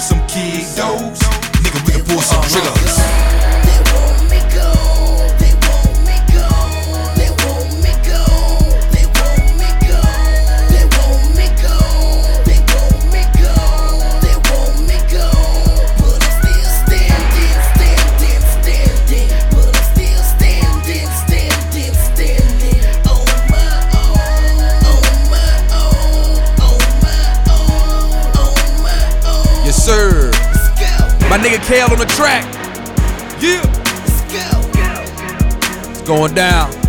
some kiddos. Nigga, we can pull some triggers. They want me gone. They want me gone. They want me gone. They want me gone. They want me gone. They want me gone. They want me gone. But I'm still standing, standing, standing. But I'm still standing, standing, standing. On my own, on my own, on my own, on my own. Yes, sir. Let's go. My nigga Kale on the track. Yeah. Let's go. It's going down.